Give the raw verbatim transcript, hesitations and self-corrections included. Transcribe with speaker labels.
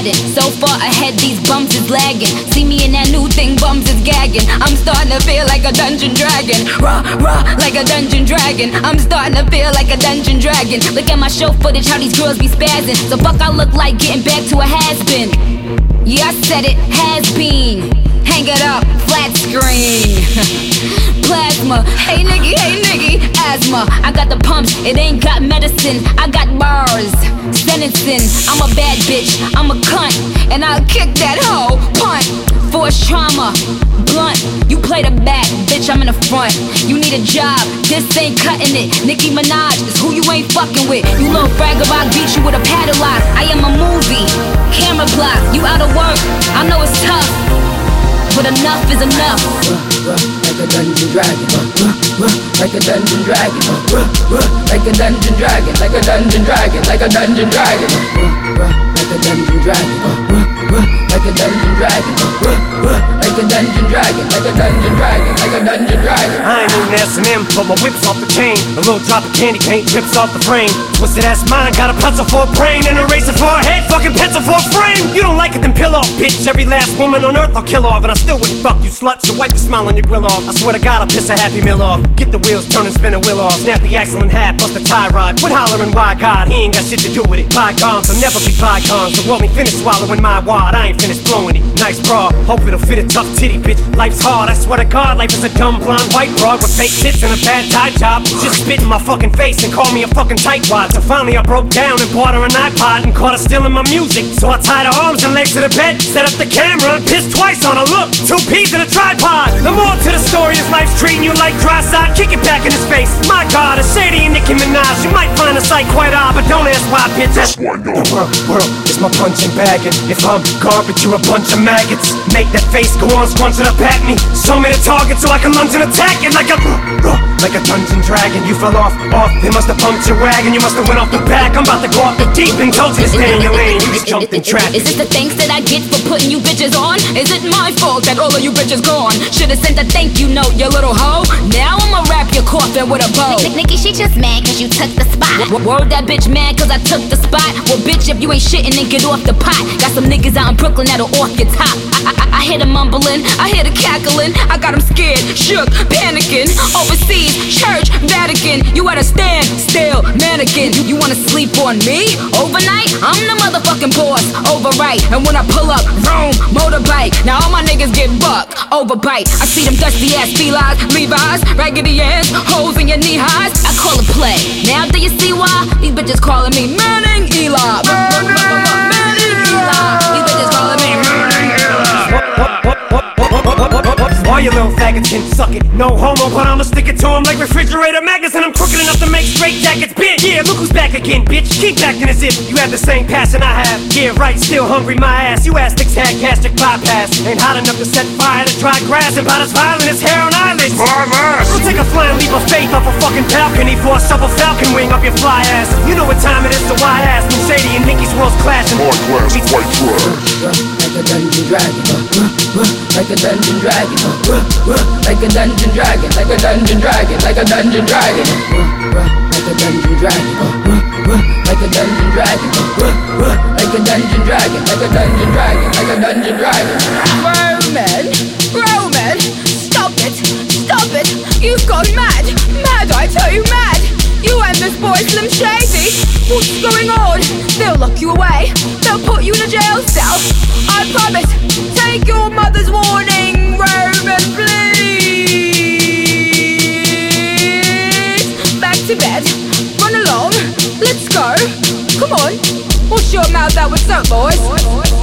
Speaker 1: Aladdin. So far ahead, these bums is lagging. See me in that new thing, bums is gagging. I'm starting to feel like a dungeon dragon. Rah, rah, like a dungeon dragon. I'm starting to feel like a dungeon dragon. Look at my show footage, how these girls be spazzing. So fuck I look like getting back to a has-been. Yeah, I said it, has been. Hang it up, flat screen. Plasma, hey nigga, hey nigga, asthma. I got the pumps, it ain't got medicine. I got bars, sentencing. I'm a bad bitch, I'm a cunt, and I'll kick that hoe, punt. Force trauma, blunt. You play the back, bitch, I'm in the front. You need a job, this ain't cutting it. Nicki Minaj is who you ain't fucking with. You little bragger, I beat you with a paddle lock. I am a movie, camera block. You out of work, I know it's tough, but enough is enough.
Speaker 2: Ruh, ruh, like a dungeon dragon. Ruh, ruh, like a dungeon dragon. Ruh, ruh, like a dungeon dragon. Like a dungeon dragon. Like a dungeon dragon. Ruh, ruh, like a dungeon dragon. Ruh, ruh, like a dungeon dragon. Ruh, ruh, like a dungeon dragon. Like a dungeon dragon. Like a dungeon dragon.
Speaker 3: I ain't even S and M, but my whip's off the chain. A little drop of candy paint drips off the frame. Twisted ass mind, got a pencil for a brain and a razor for a head. Fucking pencil for a frame. You don't like it, then peel off, bitch. Every last woman on earth I'll kill off, and I still wouldn't fuck you, slut. So wipe the smile on your grill off. I swear to God, I'll piss a happy meal off. Get the wheels turning, spin a wheel off. Snap the axle in half, bust the tie rod. Quit hollering, why God? He ain't got shit to do with it. Bygones will never be bygones. The world ain't finished swallowing my wad. I ain't finished blowing it. Nice bra, hope it'll fit a tough titty, bitch. Life's hard, I swear to God, life is a dumb blonde white broad with fake tits and a bad tie job. Just spit in my fucking face and call me a fucking tightwad. So finally I broke down and bought her an iPod and caught her stealing my music. So I tied her arms and legs to the bed, set up the camera and pissed twice on her. Look, two peas in a tripod. The more to the story is life's treating you like dry side. Kick it back in his face. My God, a shady and Nicki Minaj. You might find the sight quite odd, but don't ask why, bitch. That's why no. The world, world is my punching bag, and if I'm garbage, you're a bunch of maggots. Make that face go on, scrunching up at me. Show me the target so I can lunge and attack it like a like a dungeon dragon. You fell off, off. They must have pumped your wagon. You must have went off the back. I'm about to go off the deep and told you to stay in your lane. You just jumped in traffic.
Speaker 1: Is this the thanks that I get for putting you bitches on? Is it my fault that all of you bitches gone? Should've sent a thank you note, you little hoe. Now I'ma wrap your coffin with a bow.
Speaker 4: Nicki, she just mad cause you took the spot.
Speaker 1: W word that bitch mad cause I took the spot. Well bitch, if you ain't shitting then get off the pot. Got some niggas out in Brooklyn that'll off your top. I, I, I hear them mumbling, I hear the cackling. I got them scared, shook, panicking. Overseas, church, Vatican. You at a stand, still, mannequin. You, you wanna sleep on me? Overnight? I'm the motherfucking boss, overright. And when I pull up, vroom, motorbike. Now all my niggas get bucked, overbite. I see them dusty ass felines, Levi's, raggedy ass, holes in your knee highs. I call it play. Now do you see why? These bitches calling me Manning Eli. Manning Eli. These bitches calling me Manning Eli.
Speaker 3: Why you little faggots can suck it? No homo, but I'ma stick it to him like refrigerator magnets. And I'm crooked enough to make straight jackets bend. Yeah, look who's back again, bitch. Keep acting as if you have the same passion I have. Yeah, right, still hungry, my ass. You astics had gastric bypass. Ain't hot enough to set fire to dry grass. And about as violent as hair on eyelids. My ass. We'll take a flying leap of faith off a fucking balcony for a shovel falcon wing up your fly ass. You know what time it is, so why ask? When Shady and Nicki's world's clashing.
Speaker 2: Hard class, white trash. Like a dungeon dragon. Like a dungeon dragon. Like a dungeon dragon, like a dungeon dragon, like a dungeon dragon, like a dungeon dragon, like a dungeon dragon, like a dungeon dragon, like a dungeon dragon, like a dungeon dragon.
Speaker 1: Roman, Roman, stop it, stop it. You've gone mad, mad, I tell you, mad. You and this boy Slim Shady. What's going on? They'll lock you away. They'll put you in a jail cell. I promise. Take your mother's warning, Roman, please. Back to bed. Run along. Let's go. Come on. Wash your mouth out with soap, boys.